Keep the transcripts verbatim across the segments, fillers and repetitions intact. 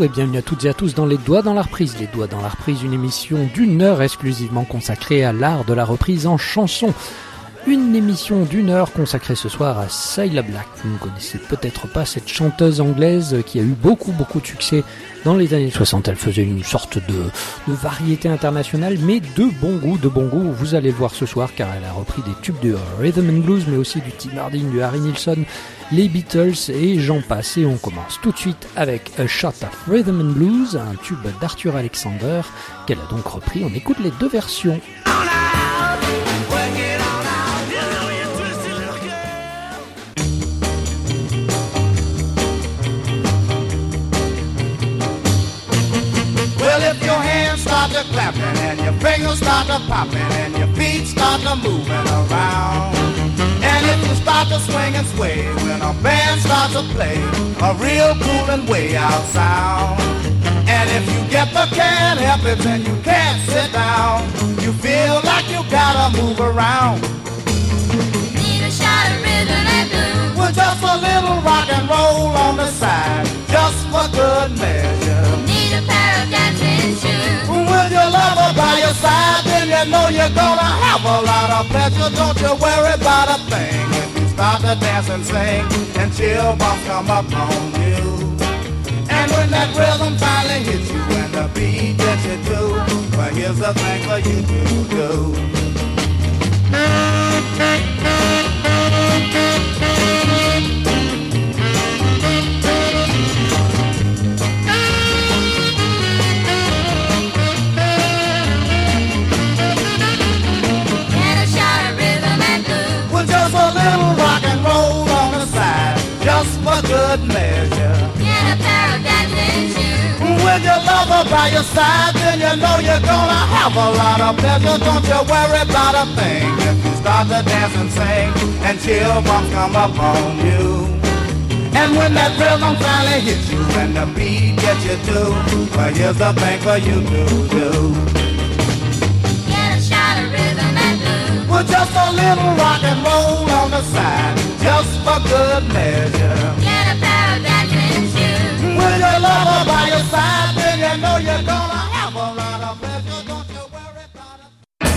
et bienvenue à toutes et à tous dans Les Doigts dans la reprise. Les Doigts dans la reprise, une émission d'une heure exclusivement consacrée à l'art de la reprise en chanson. Une émission d'une heure consacrée ce soir à Cilla Black. Vous ne connaissez peut-être pas cette chanteuse anglaise qui a eu beaucoup beaucoup de succès dans les années soixante. Elle faisait une sorte de, de variété internationale, mais de bon goût, de bon goût. Vous allez le voir ce soir car elle a repris des tubes de rhythm and blues, mais aussi du Tim Harding, du Harry Nilsson, les Beatles et j'en passe. Et on commence tout de suite avec A Shot of Rhythm and Blues, un tube d'Arthur Alexander qu'elle a donc repris. On écoute les deux versions. Start to clapping and your fingers start to popping and your feet start to moving around. And if you start to swing and sway when a band starts to play a real cool and way out sound. And if you get the can't help it then you can't sit down. You feel like you gotta move around. Need a shot of rhythm and blues. With just a little rock and roll on the side, just for good measure. Need a pair of dancing shoes. With your lover by your side, then you know you're gonna have a lot of pleasure. Don't you worry about a thing if you start to dance and sing and chill bumps come up on you. And when that rhythm finally hits you and the beat gets you too, well here's the thing for you to do. Good measure. Get a pair of dancing shoes. With your lover by your side, then you know you're gonna have a lot of pleasure. Don't you worry about a thing if you start to dance and sing and chill bumps come up on you. And when that rhythm finally hits you and the beat gets you too, well here's the thing for you to do. Get a shot of rhythm and blues. With just a little rock and roll on the side, just for good measure. Get a pair of dancing shoes. With your lover by your side, then you know you're gonna have a lot of pleasure. Don't you worry about it.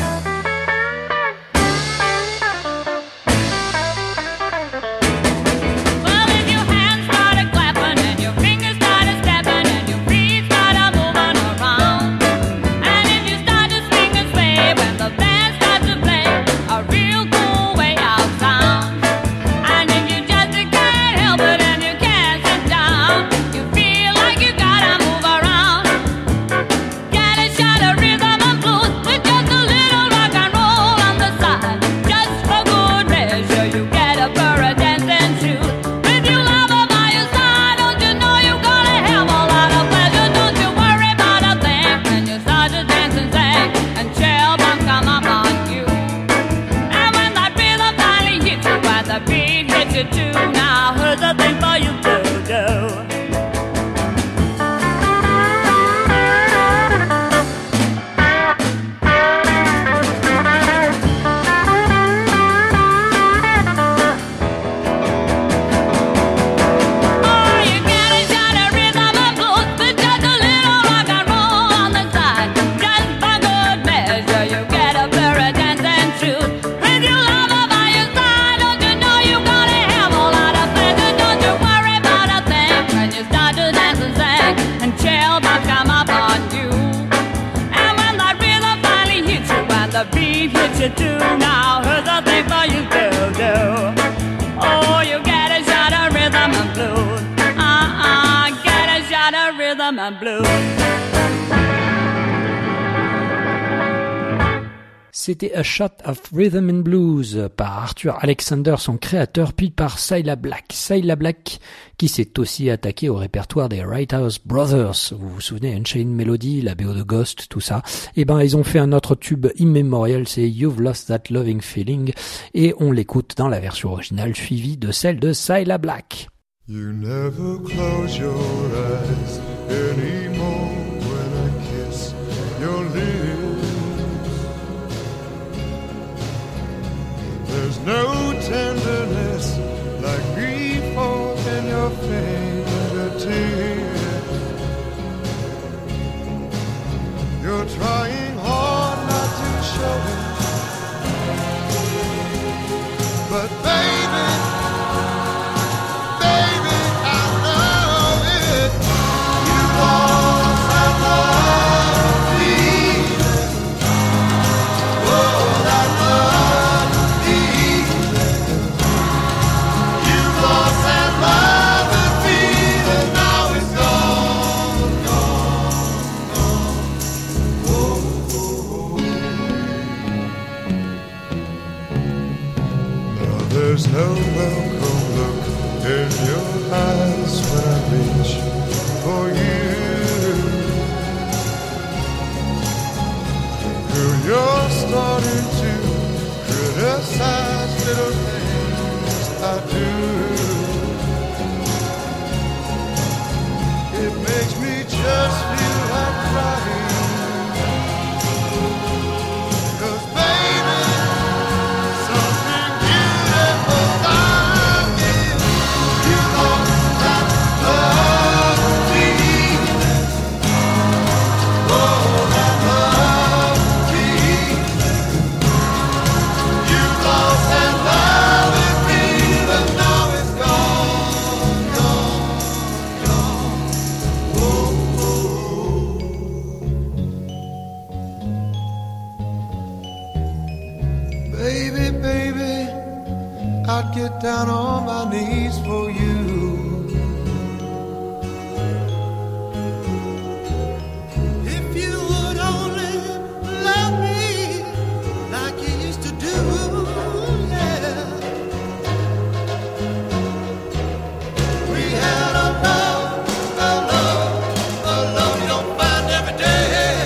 Well, if your hands started clapping and your fingers started stepping and your feet started moving around, and if you start to swing and sway when the band starts to play a real cool way out sound, and if you just can't help it and you can't sit down, you feel like you gotta move around. Get a shot of rhythm and blues with just a little rock and roll on the side, just for good measure. You get a pair of dancing shoes. With your lover by your side, don't you know you're gonna have a lot of pleasure? Don't you worry about a thing when you start to dance and sing and chill bumps come up on you. And when that rhythm finally hits you and the beat hits you too, now here's the thing for you to do. Oh, you get a shot of rhythm and blues with just a little rock and roll on the side, just for good measure. You get a pair of dancing shoes. With your lover by your side, don't you know you're gonna have a lot of pleasure? Don't you worry about a thing when you start to dance and sing and chill bumps come up on you. And when that rhythm finally hits you and the beat hits you too, now here's the thing for you to do. Oh, you get a shot of rhythm and blues. Uh-uh, get a shot of rhythm and blues. C'était A Shot of Rhythm and Blues par Arthur Alexander, son créateur, puis par Cilla Black. Cilla Black qui s'est aussi attaqué au répertoire des Wrighthouse Brothers. Vous vous souvenez, Unchained Melody, la B O de Ghost, tout ça. Et ben, ils ont fait un autre tube immémorial, c'est You've Lost That Loving Feeling. Et on l'écoute dans la version originale, suivie de celle de Cilla Black. You never close your eyes anymore when I kiss your lips. There's no tenderness like grief in your fingertips. You're trying hard not to show it, but baby, baby, I know it. You lost that love feeling. Oh, that love feeling. You lost that love feeling. Now it's gone, gone, gone. Now there's no welcome look in your eyes when I reach for you. Girl, you're starting to criticize little things I do. It makes me just feel like crying. 'Cause baby, something beautiful about you. You lost that love feeling. Oh, that love feeling. You lost that love feeling. Now it's gone, gone, gone. Oh, oh. Baby, baby, I'd get down on my knees for you. If you would only love me like you used to do, yeah. We had a love, a love, a love you don't find every day.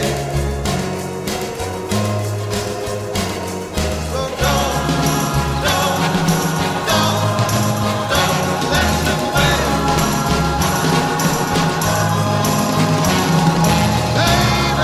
So don't, don't, don't, don't let them away. Baby,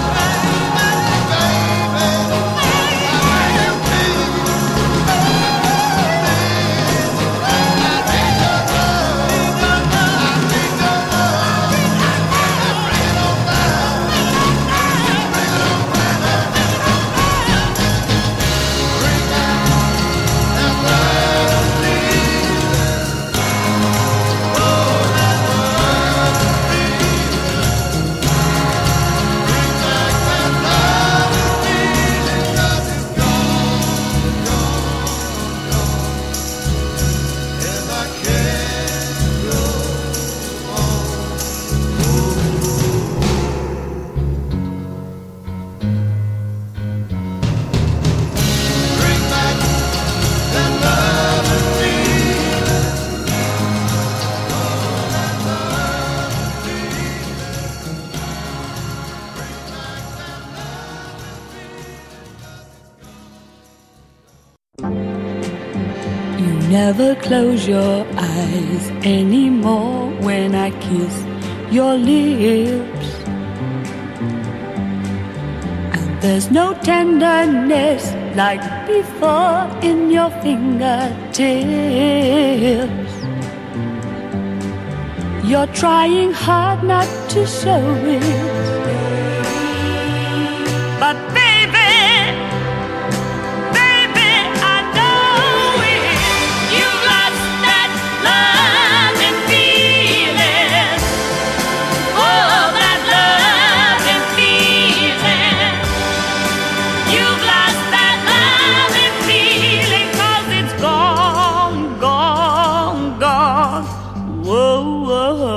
You never close your eyes anymore when I kiss your lips. And there's no tenderness like before in your fingertips. You're trying hard not to show it, but baby, baby, I know it. You lost that love and feeling. Oh, that love and feeling. You've lost that love and feeling, 'cause it's gone, gone, gone. Whoa, whoa.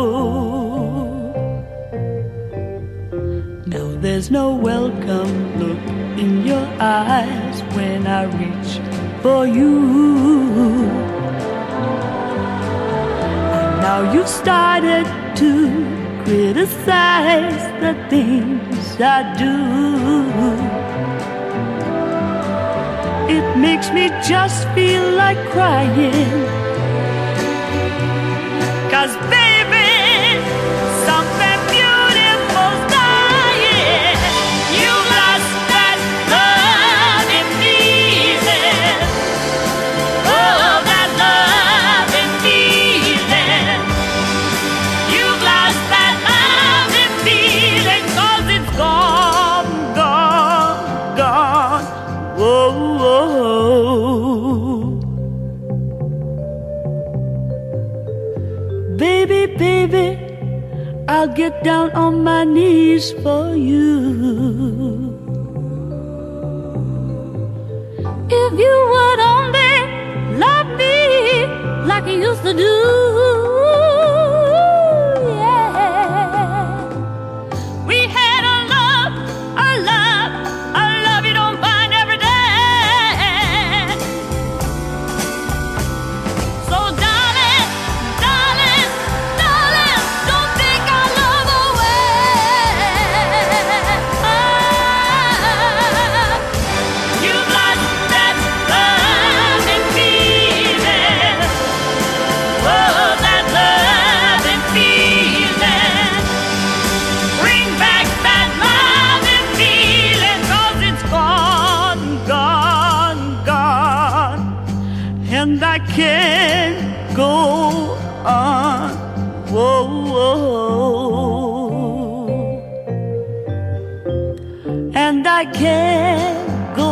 Now there's no welcome look in your eyes when I reach for you. And now you've started to criticize the things I do. It makes me just feel like crying. 'Cause baby, something beautiful's dying. You lost that love and feeling. Oh, that love and feeling. You've lost that love and feeling, 'cause it's gone. get down on my knees for you. If you would only love me like you used to do, yeah. We had a love, a love, a love you don't find every day. So darling, darling, darling, don't take our love away. You've lost that love and feeling. Oh, that love and feeling. Bring back that love and feeling, 'cause it's gone, gone, gone. And I can't go on. Whoa, whoa. And I can't go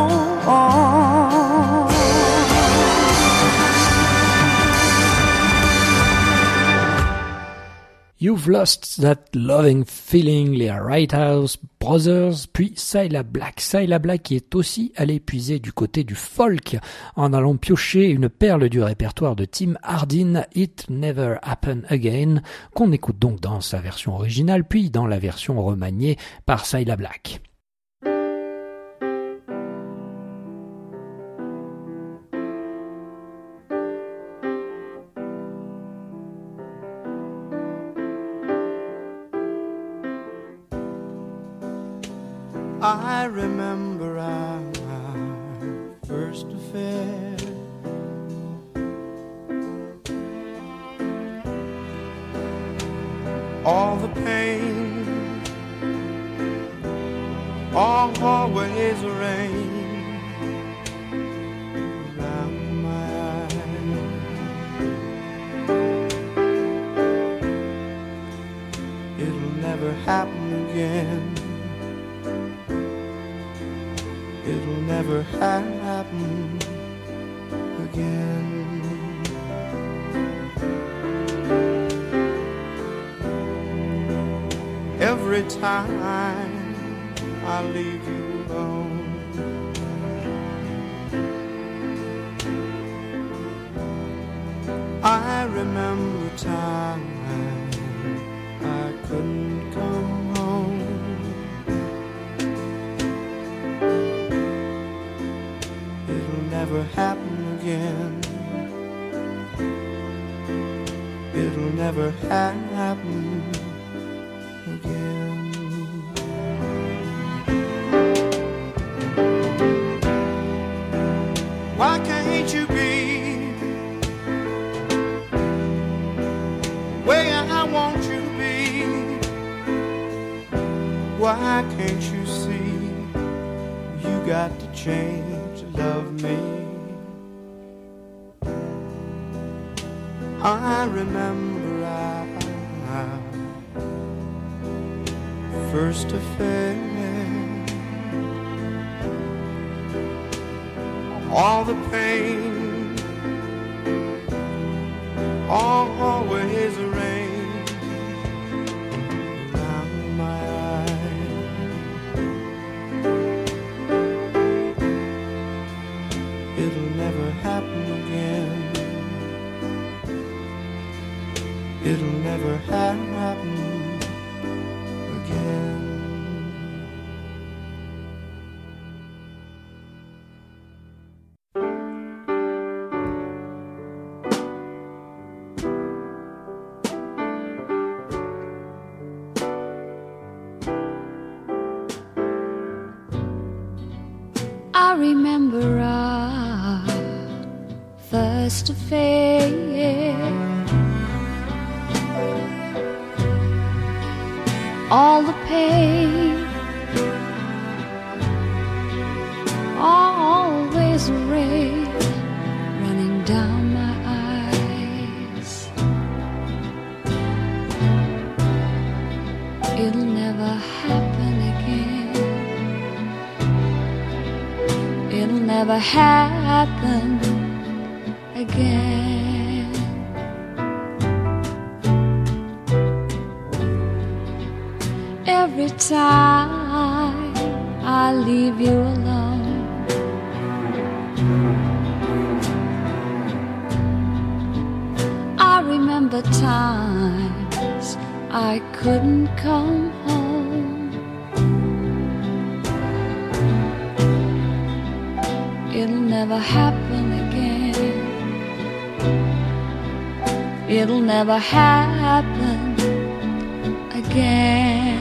on. You've Lost That Loving Feeling, les Wrighthouse Brothers, puis Cilla Black. Cilla Black qui est aussi allé puiser du côté du folk en allant piocher une perle du répertoire de Tim Hardin, It Never Happened Again, qu'on écoute donc dans sa version originale, puis dans la version remaniée par Cilla Black. I remember our first affair. All the pain, all always rain around my eyes. It'll never happen again. It'll never happen again. Every time I leave you alone, I remember time I couldn't come home. Never happen again. It'll never happen again. Why can't you be where I want you to be? Why can't you see you got to change to love me? I remember our first affair. All the pain, all always rain around my eyes. It'll never happen again. It'll never happen again. I remember our first affair. All the pain, always the rain running down my eyes. It'll never happen again. It'll never happen again. Every time I leave you alone, I remember times I couldn't come home. It'll never happen again. It'll never happen again.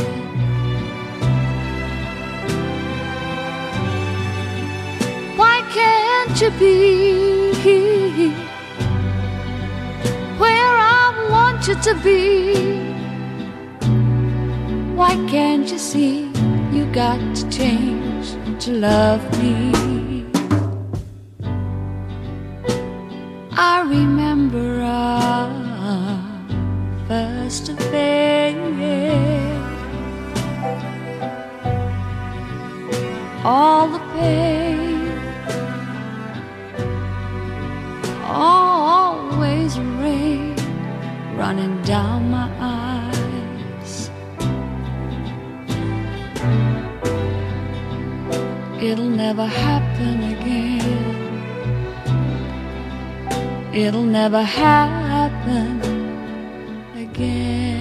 Why can't you be where I want you to be? Why can't you see you got to change to love me? I remember our first affair, all the pain, always rain running down my eyes. It'll never happen again. It'll never happen again.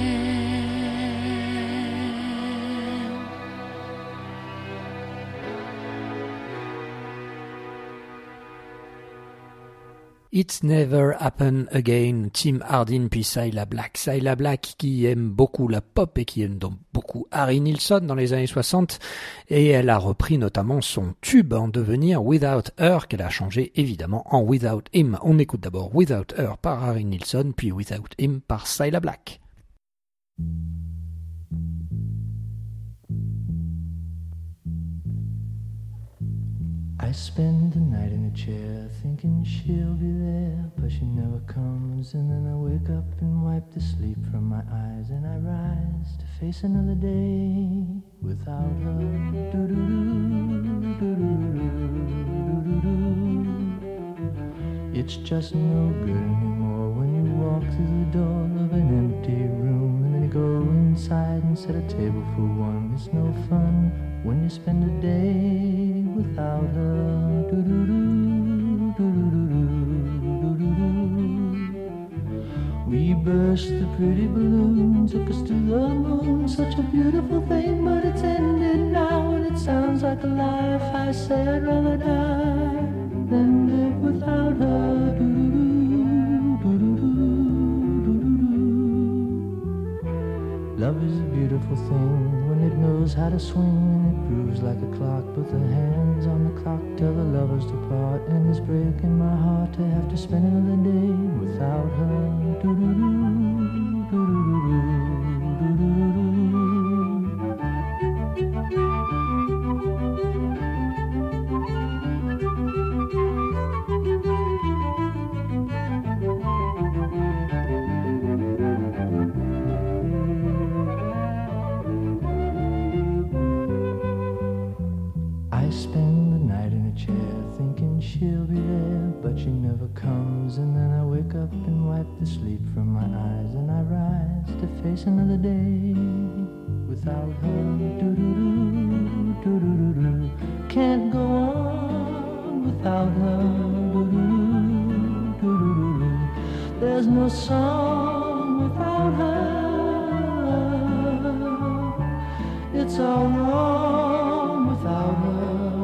It's Never Happen Again, Tim Hardin puis Cilla Black. Cilla Black qui aime beaucoup la pop et qui aime donc beaucoup Harry Nilsson dans les années soixante, et elle a repris notamment son tube en devenir Without Her, qu'elle a changé évidemment en Without Him. On écoute d'abord Without Her par Harry Nilsson, puis Without Him par Cilla Black. I spend the night in a chair thinking she'll be there, but she never comes. And then I wake up and wipe the sleep from my eyes, and I rise to face another day without her. Do-do-do, do-do-do, do-do-do. It's just no good anymore when you walk through the door of an empty room, and then you go inside and set a table for one. It's no fun when you spend a day without her. Do-do-do, do-do-do, do-do-do. We burst the pretty balloon, took us to the moon, such a beautiful thing, but it's ended now, and it sounds like a life. I say I'd rather die than live without her. Do-do-do, do-do-do, do-do-do. Love is a beautiful thing when it knows how to swing, and it grooves like a clock, but the hands on the clock tell the lovers to part, and it's breaking my heart to have to spend another day without her. Do-do-do, do-do-do, do-do-do. She'll be there, but she never comes. And then I wake up and wipe the sleep from my eyes, and I rise to face another day without her. Do-do-do, do-do-do-do. Can't go on without her. Do-do-do, do-do-do-do. There's no song without her. It's all wrong without her.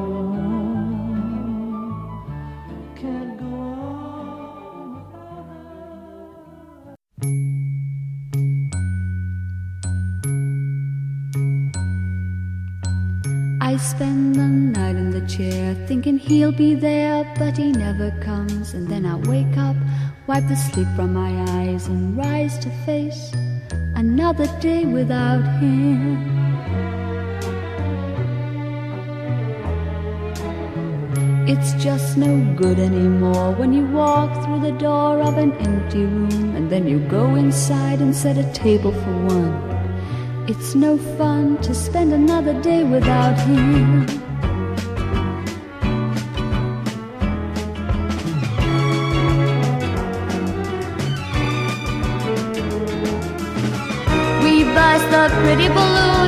I spend the night in the chair thinking he'll be there, but he never comes. And then I wake up, wipe the sleep from my eyes, and rise to face another day without him. It's just no good anymore when you walk through the door of an empty room, and then you go inside and set a table for one. It's no fun to spend another day without him. We burst the pretty balloon,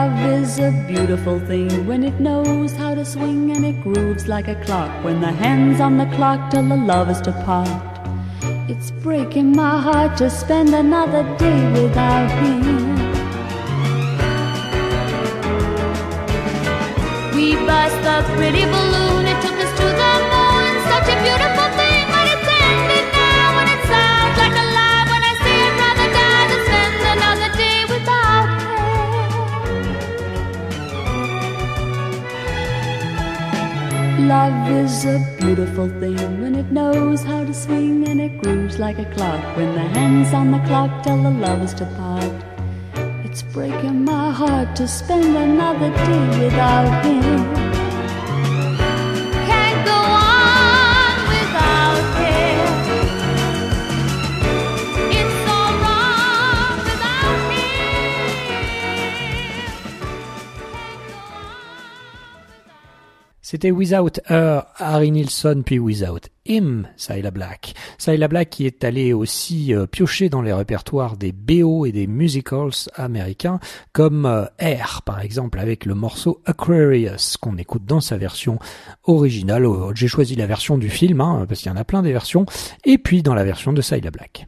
Love is a beautiful thing when it knows how to swing and it grooves like a clock. When the hands on the clock tell the lovers to part. It's breaking my heart to spend another day without him. We burst the pretty balloon, it took us to the moon. Such a beautiful thing, but it's ended now. And it sounds like a lie when I say I'd rather die than spend another day without him. Love is a beautiful thing when it knows how to swing and it grooves like a clock. When the hands on the clock tell the lovers to part. It's breaking my heart to spend another day without him. Can't go on without him. It's so wrong without him. C'était Without Her, Harry Nilsson, puis Without Him, Cilla Black. Cilla Black qui est allé aussi euh, piocher dans les répertoires des B O et des musicals américains, comme euh, Air par exemple, avec le morceau Aquarius, qu'on écoute dans sa version originale. Oh, j'ai choisi la version du film, hein, parce qu'il y en a plein des versions, et puis dans la version de Cilla Black.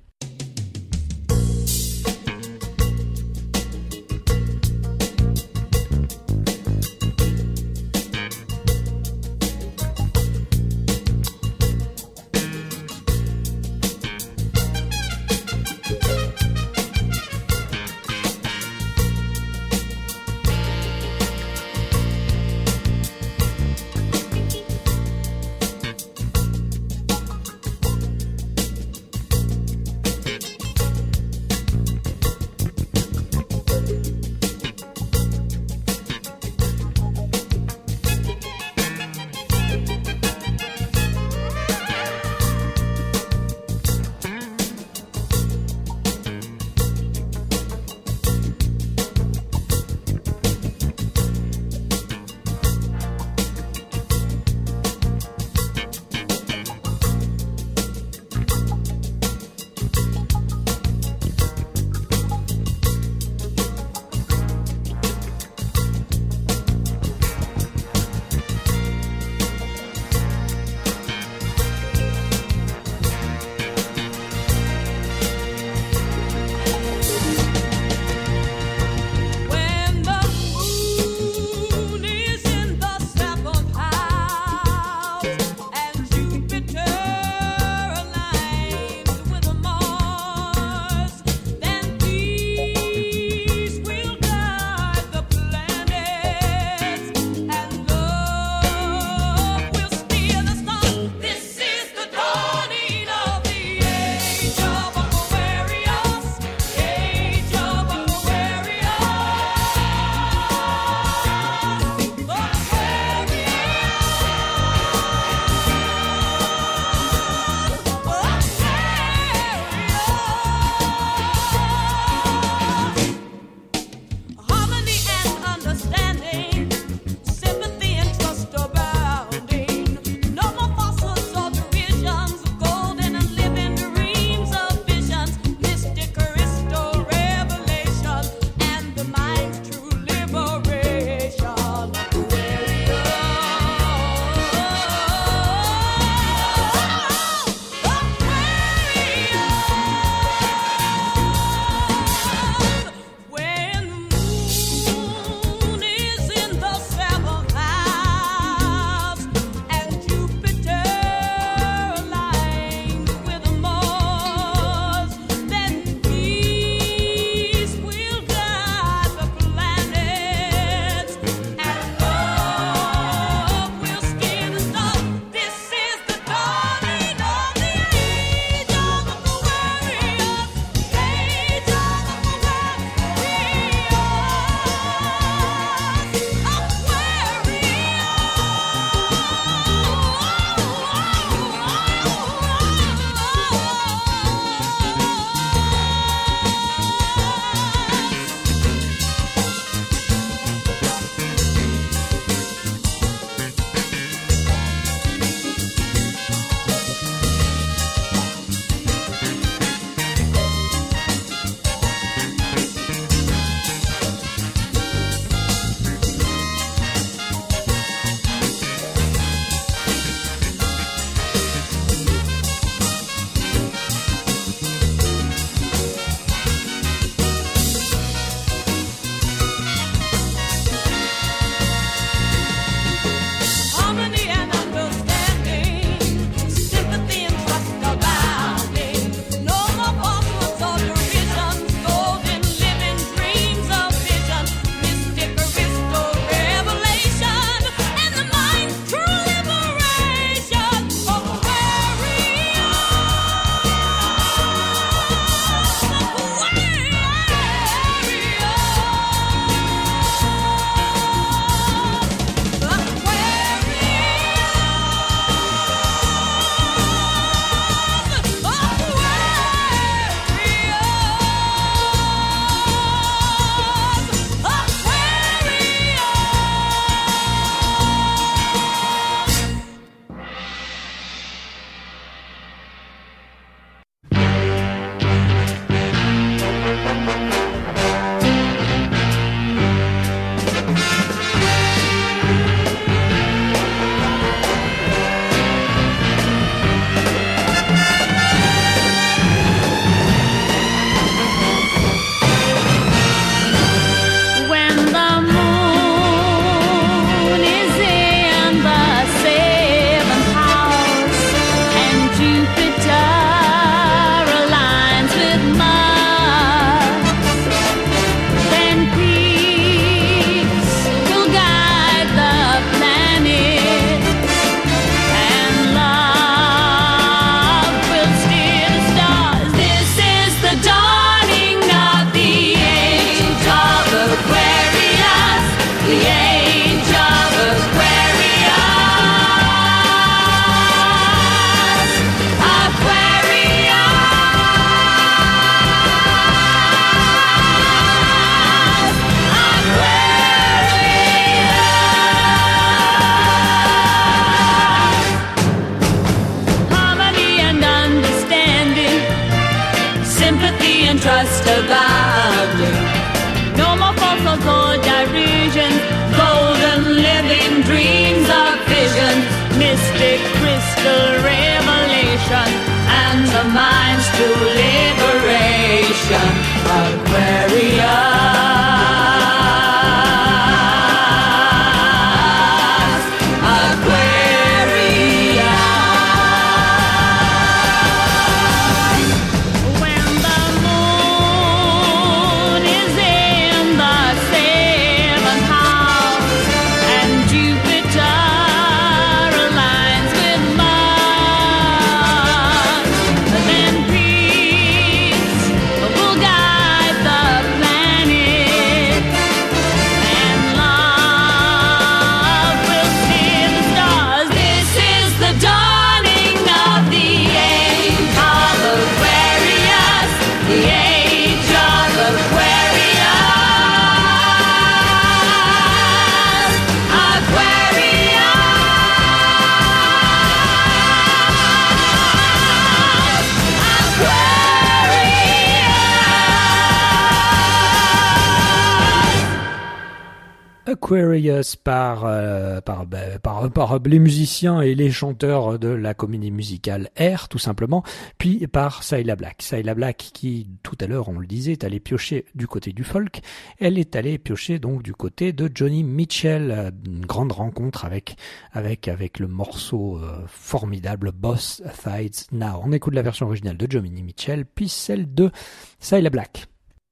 Aquarius par, euh, par, bah, par, par les musiciens et les chanteurs de la comédie musicale Air, tout simplement, puis par Cilla Black. Cilla Black qui, tout à l'heure, on le disait, est allée piocher du côté du folk. Elle est allée piocher donc du côté de Johnny Mitchell. Une grande rencontre avec, avec, avec le morceau euh, formidable Both Sides Now. On écoute la version originale de Johnny Mitchell, puis celle de Cilla Black.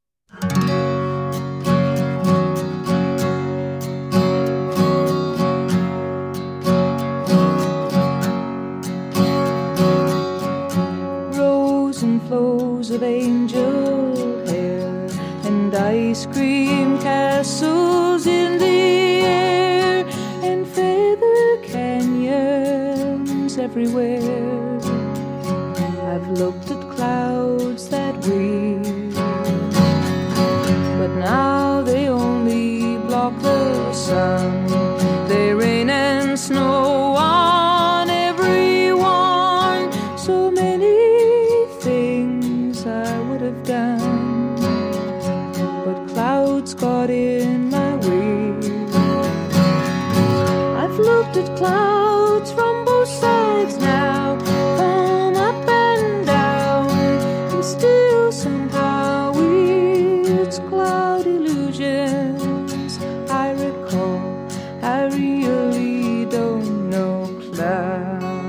Of angel hair and ice cream castles in the air and feather canyons everywhere. I've looked at clouds that way, but now they only block the sun. They rain and snow on everyone. So many I would have done, but clouds got in my way. I've looked at clouds from both sides now, from up and down, and still somehow it's cloud illusions. I recall, I really don't know clouds.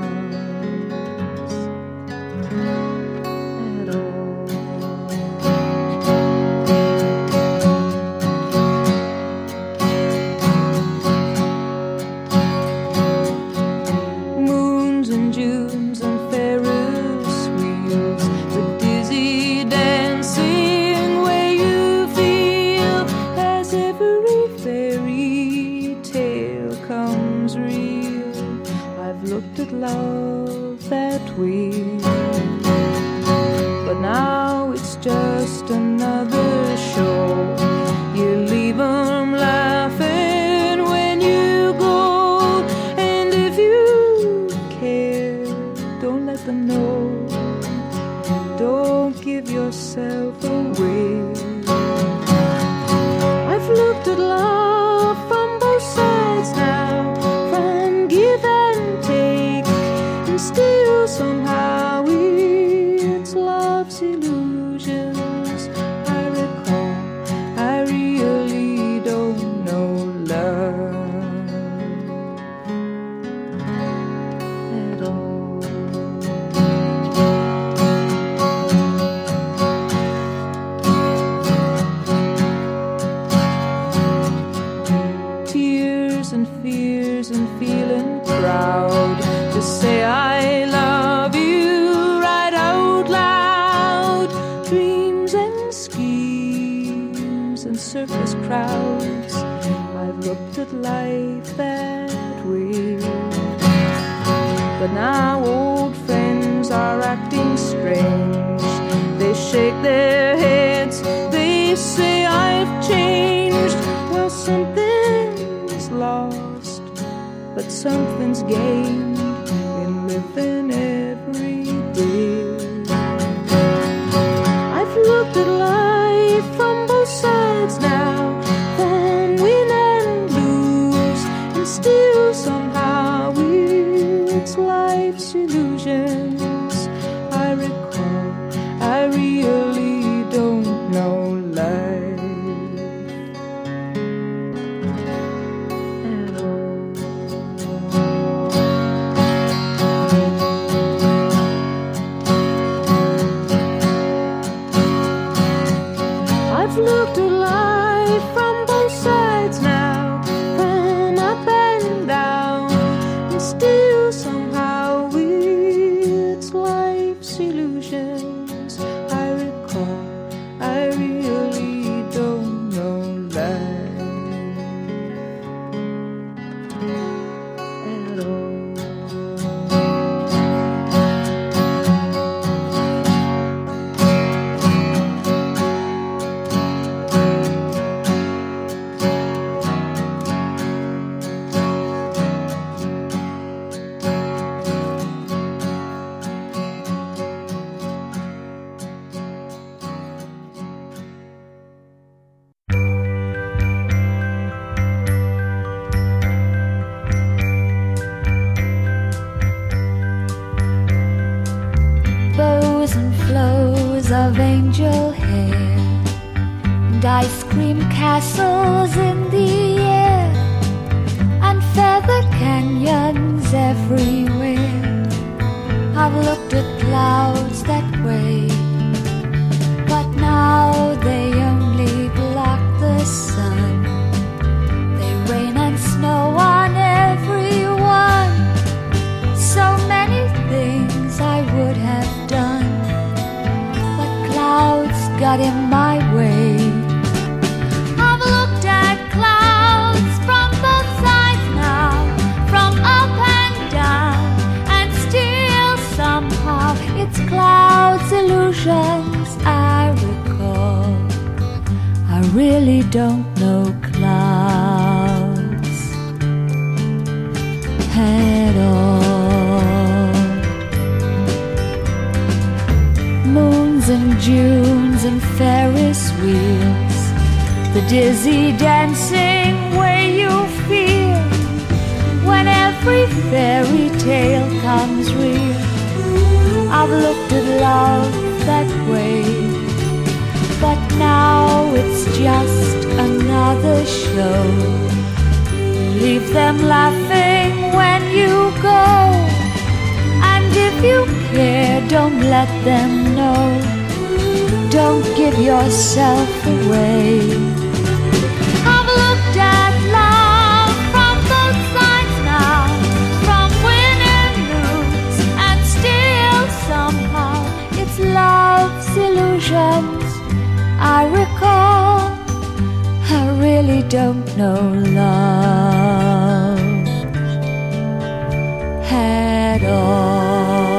Love that way, but now it's just another show. You leave them laughing when you go, and if you care, don't let them know. Don't give yourself away. I've looked at love from both sides now, from give and take. Still somehow it's love's illusions. I recall, I really don't know love at all. Tears and fears and feeling proud to say I love you right out loud. Dreams and schemes and circus crowds. I've looked at life that way, but now old friends are acting strange. They shake their heads, they say I've changed. Well, something's lost, but something's gained in living every day. I've looked at life from both sides now, from win and lose, and still somehow it's life's illusions. I recall, I really don't know life. of angel hair and ice cream castles in the air and feather canyons everywhere. I've looked at clouds that way, but now they only block the sun. They rain and snow on everyone. So many things I would have done, but clouds got in my way. I've looked at clouds from both sides now, from up and down, and still somehow it's clouds' illusions I recall. I really don't know clouds at all. Moons and Junes and Ferris wheels, the dizzy dancing way you feel when every fairy tale comes real. I've looked at love that way, but now it's just another show. Leave them laughing when you go, and if you care, don't let them know. Don't give yourself away. I've looked at love from both sides now, from win and lose, and still somehow it's love's illusions I recall. I really don't know love at all.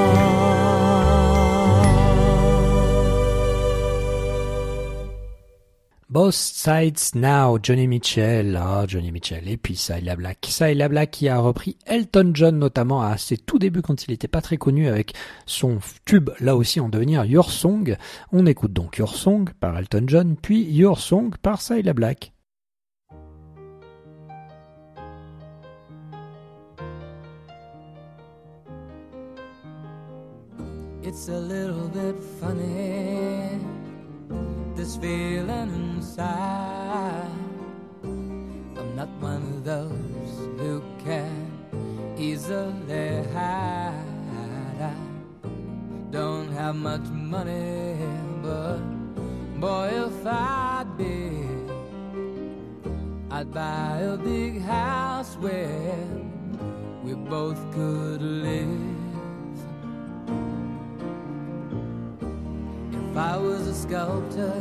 Both Sides Now, Johnny Mitchell. Ah, Johnny Mitchell. Et puis Cilla Black. Cilla Black qui a repris Elton John notamment à ses tout débuts quand il n'était pas très connu avec son tube là aussi en devenir Your Song. On écoute donc Your Song par Elton John puis Your Song par Cilla Black. It's a little bit funny, this feeling inside. I'm not one of those who can easily hide. I don't have much money, but boy, if I did, I'd buy a big house where we both could live. If I was a sculptor,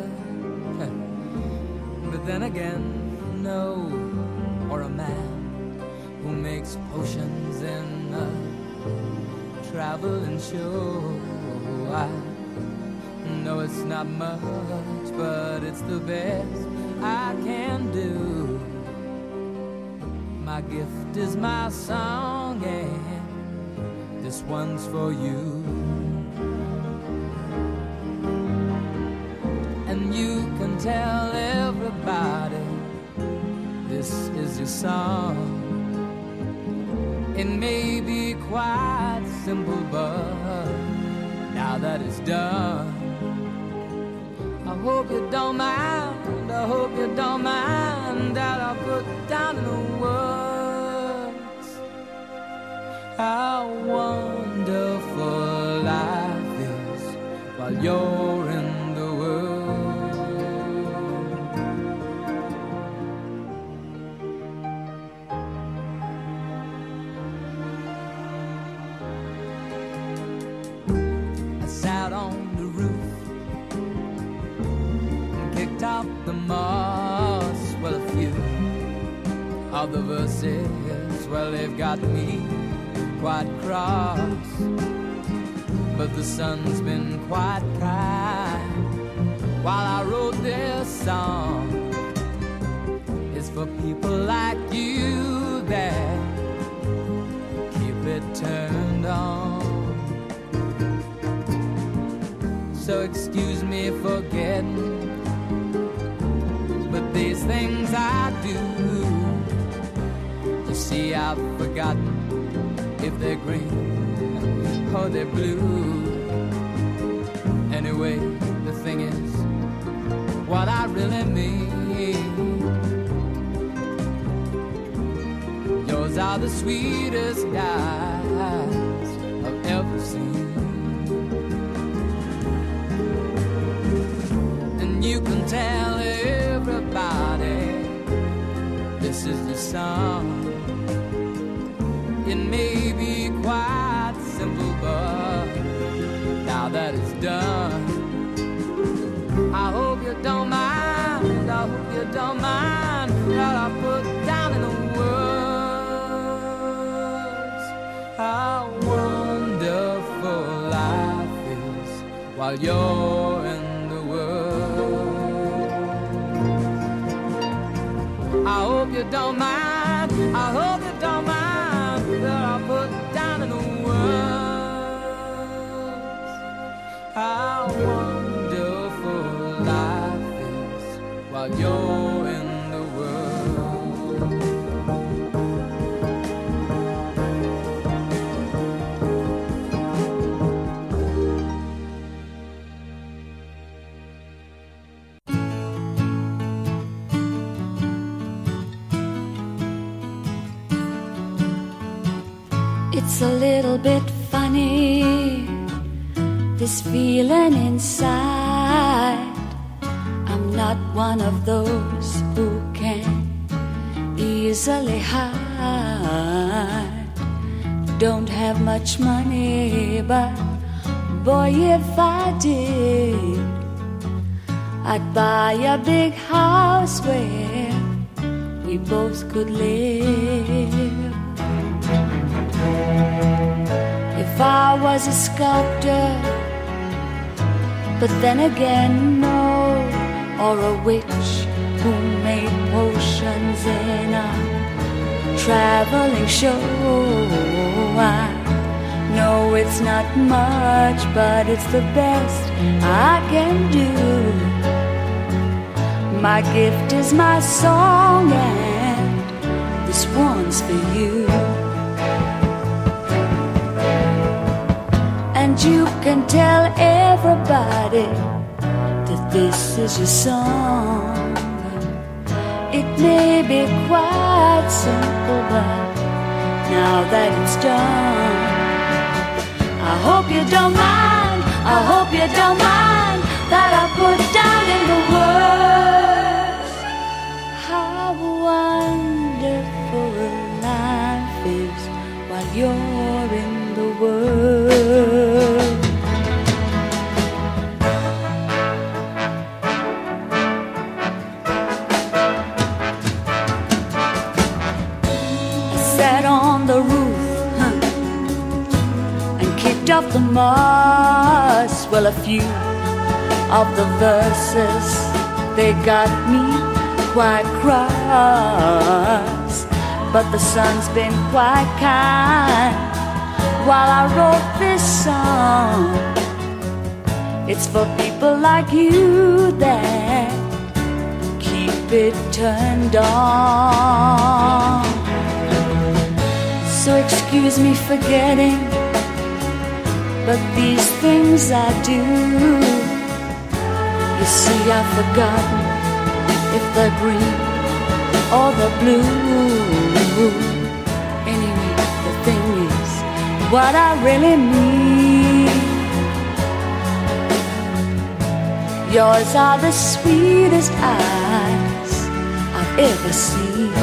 but then again, no, or a man who makes potions in a traveling show. I know it's not much, but it's the best I can do. My gift is my song, and this one's for you. And you can tell everybody this is your song. It may be quite simple, but now that it's done, I hope you don't mind, I hope you don't mind that I put down in the words how wonderful life is while you're in the world. Out on the roof and kicked off the moss. Well, a few of the verses, well, they've got me quite cross, but the sun's been quite kind while I wrote this song. It's for people like you that keep it turned on. So excuse me for getting, but these things I do. You see, I've forgotten if they're green or they're blue. Anyway, the thing what I really mean. Yours are the sweetest eyes I've ever seen. And you can tell everybody this is the song. It may be quite simple, but now that it's done, I hope you don't mind, I hope you don't mind what I put down in the words. How wonderful life is while you're in the world. I hope you don't mind, I hope you don't mind that I put down in the words. How wonderful life is while you're in the world. It's a little bit funny, this feeling inside. I'm not one of those who can easily hide. Don't have much money, but boy, if I did, I'd buy a big house where we both could live. If I was a sculptor, but then again, no, or a witch who made potions in a traveling show. I know it's not much, but it's the best I can do. My gift is my song, and this one's for you. And you can tell everybody that this is your song. It may be quite simple, but now that it's done, I hope you don't mind, I hope you don't mind that I put down in the words how wonderful life is while you're in the world. I sat on the roof, huh, and kicked off the moss. Well, a few of the verses, they got me quite cross, but the sun's been quite kind while I wrote this song. It's for people like you that keep it turned on. So excuse me for forgetting, but these things I do. You see, I've forgotten if they're green or the blue. Anyway, the thing is, what I really mean, yours are the sweetest eyes I've ever seen.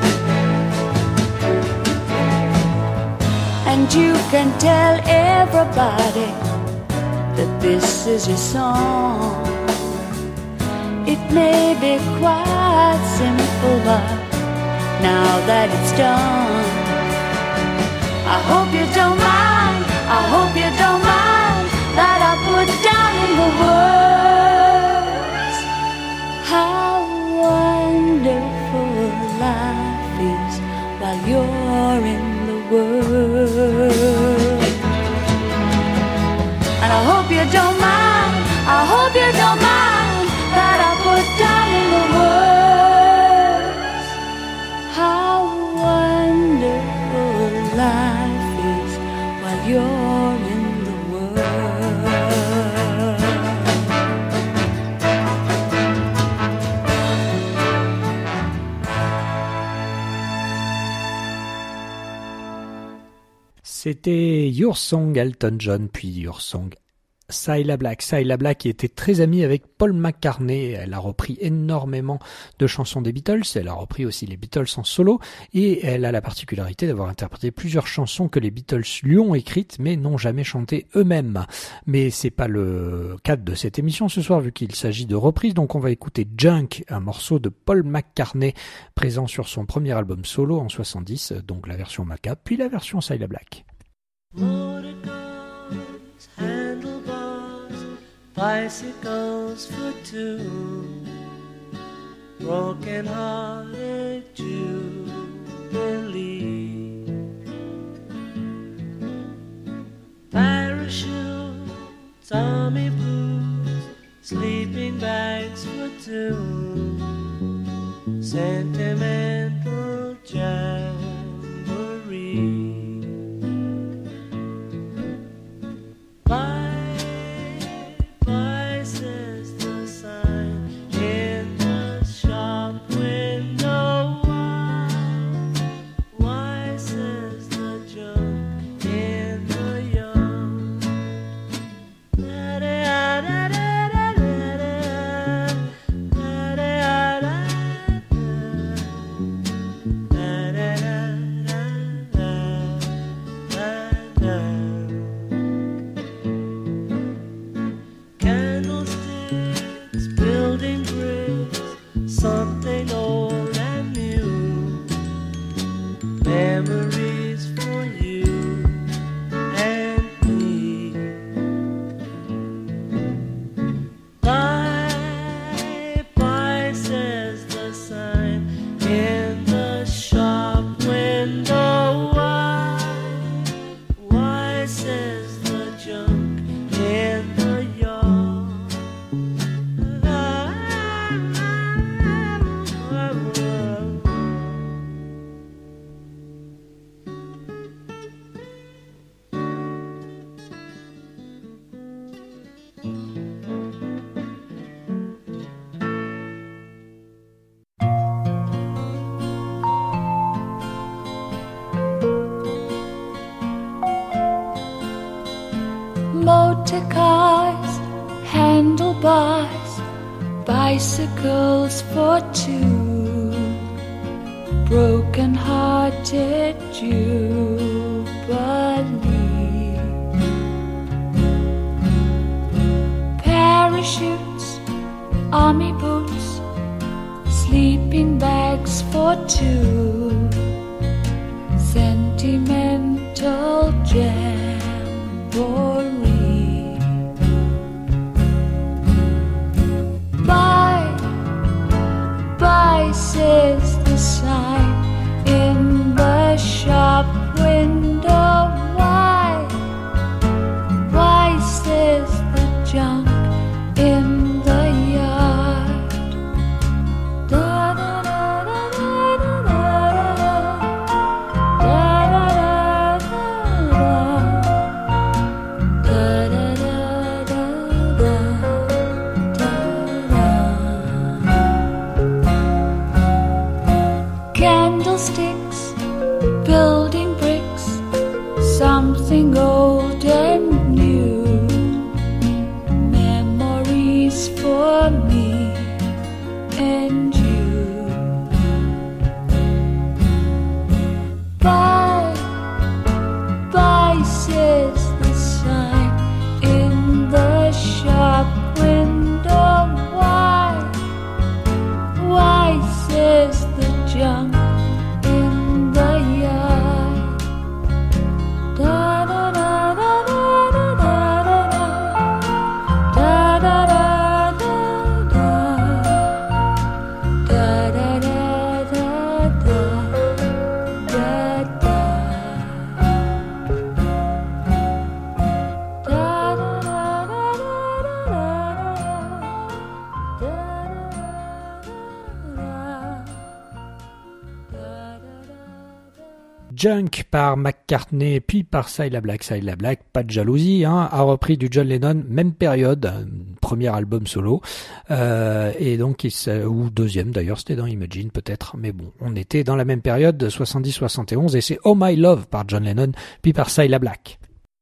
And you can tell everybody that this is your song. It may be quite simple, but now that it's done, I hope you don't mind, I hope you don't mind that I put down in the words how wonderful life is while you're in the world. And I hope you don't mind, I hope you don't mind that I put down in the words how wonderful life is while you're in the world. C'était Your Song Elton John, puis Your Song Cilla Black. Cilla Black qui était très amie avec Paul McCartney. Elle a repris énormément de chansons des Beatles. Elle a repris aussi les Beatles en solo. Et elle a la particularité d'avoir interprété plusieurs chansons que les Beatles lui ont écrites, mais n'ont jamais chantées eux-mêmes. Mais c'est pas le cadre de cette émission ce soir, vu qu'il s'agit de reprises. Donc on va écouter Junk, un morceau de Paul McCartney, présent sur son premier album solo en soixante-dix. Donc la version Maca, puis la version Cilla Black. Handlebars, bicycles for two, broken-hearted Jubilee, parachutes, army boots, sleeping bags for two, sentimental jamboree. Bye, bye, says the sign in the shop window. Why, why, says the junk in the yard. Da da da da da da da da da candlesticks, building bricks, something old and new, memories for you and me. Bye, bye, says the sign in the shop window. Why, why, says the junk in the yard. Motor cars, handlebars, bicycles for two, broken-hearted Jubilee, parachutes, army boots, sleeping bags for two, sentimental jamboree. Bye, bye, says the sign in the shop window. Why, why, says the junk in the yard. Da da da da da da da da da da da da. Candlesticks, building bricks, something old and new, memories for me and you. Bye, bye, says the sign in the shop window. Why, why, says the junk in the yard. Da da da da da da da da da da da da da da da da da Junk par McCartney puis par Cilla Black. Cilla Black, pas de jalousie, hein, a repris du John Lennon, même période, premier album solo, euh, et donc, il, ou deuxième d'ailleurs, c'était dans Imagine peut-être, mais bon, on était dans la même période, soixante-dix soixante et onze, et c'est Oh My Love par John Lennon, puis par Cilla Black.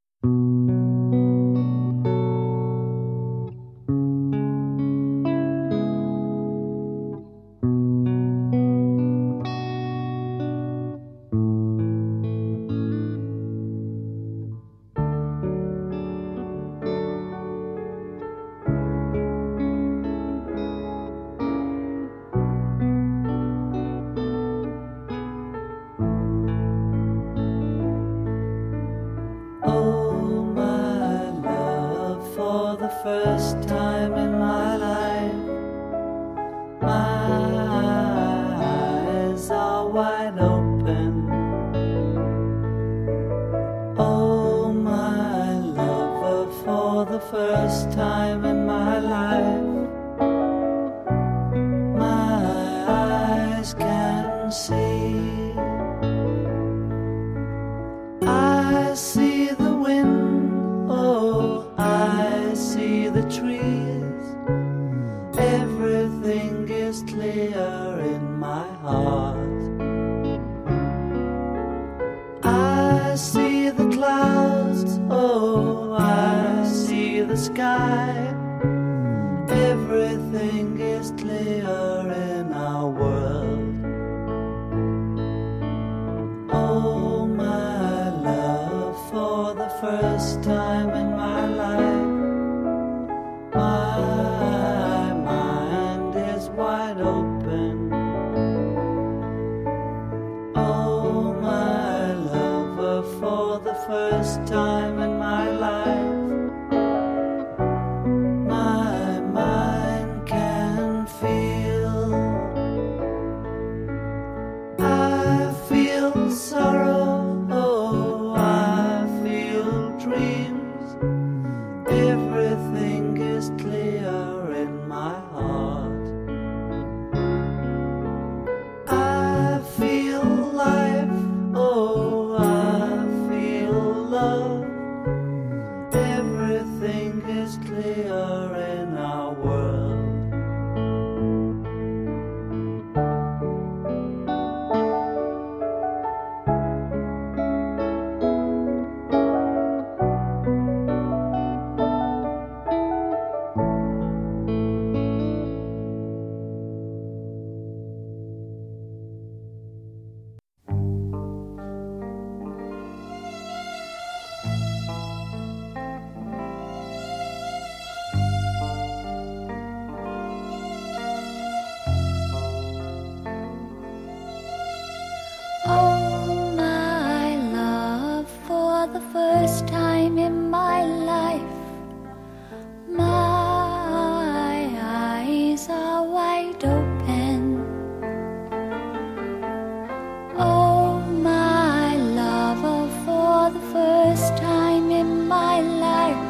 Oh, my love, for the first time in my life, my eyes are wide open. Oh, my lover, for the first time in my life, my eyes can see. I see the wind, oh, I see the trees. Everything is clear in my heart. I see the clouds, oh, I see the sky. Everything is clear in our world. Oh, my love, for the first time in my life, my mind is wide open. Oh, my lover, for the first time in my life, my mind can feel. I feel sorrow, oh, I feel dreams. Everything is clear in my heart. I feel life, oh, I feel love. Everything is clear in our world. Oh, my love, for the first time in my life, my eyes are wide open. Oh, my lover, for the first time in my life,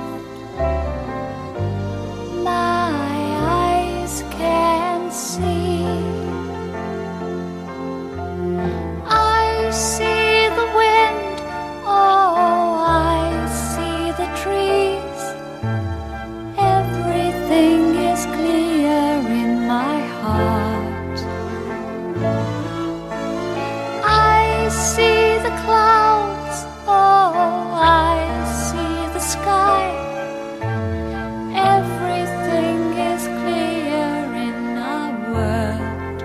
my eyes can see. I see the wind, oh, I see the trees. Everything is clear in my heart. I see the clouds, oh, I see the sky. Everything is clear in our world.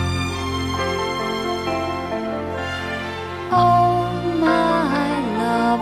Oh, my love,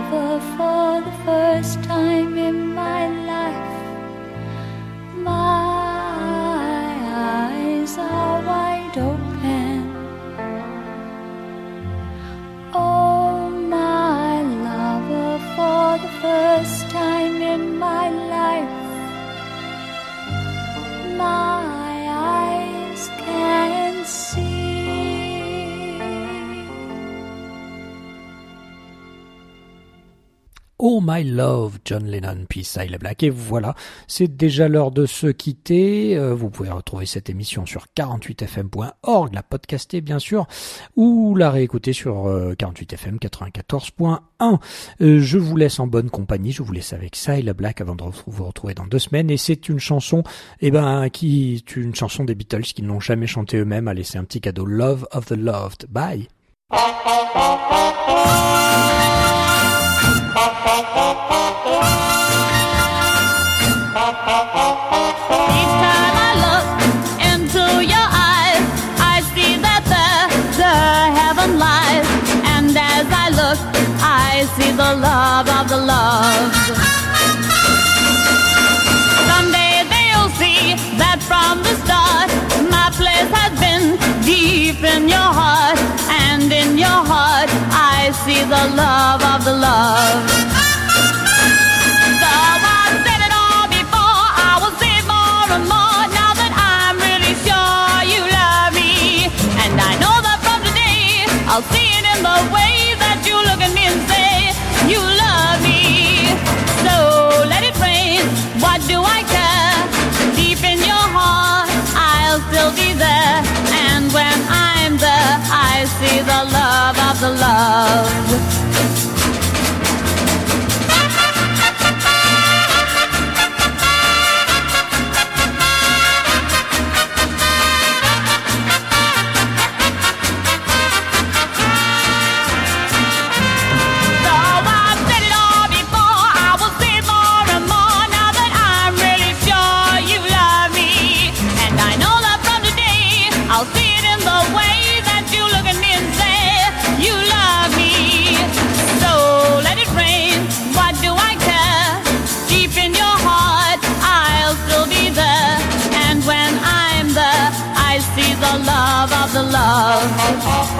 lover for the first time in my life. My eyes are wide open. Oh, my lover for the first time in my life. My eyes can see. Oh My Love, John Lennon, puis Cilla Black. Et voilà, c'est déjà l'heure de se quitter. Euh, vous pouvez retrouver cette émission sur quarante-huit f m point org, la podcaster bien sûr, ou la réécouter sur euh, quarante-huit F M quatre-vingt-quatorze point un. Euh, je vous laisse en bonne compagnie, je vous laisse avec Cilla Black avant de vous retrouver dans deux semaines. Et c'est une chanson, eh ben, qui est une chanson des Beatles qui n'ont jamais chanté eux-mêmes. Allez, c'est un petit cadeau. Love of the Loved. Bye. Each time I look into your eyes, I see that there the heaven lies. And as I look, I see the love of the loved. Someday they'll see that from the start, my place has been deep in your heart. And in your heart, I see the love of the loved. I'll see it in the way that you look at me and say you love me. So let it rain, what do I care? Deep in your heart, I'll still be there. And when I'm there, I see the love of the loved. I'll see it in the way that you look at me and say you love me. So let it rain, what do I care? Deep in your heart, I'll still be there. And when I'm there, I see the love of the love.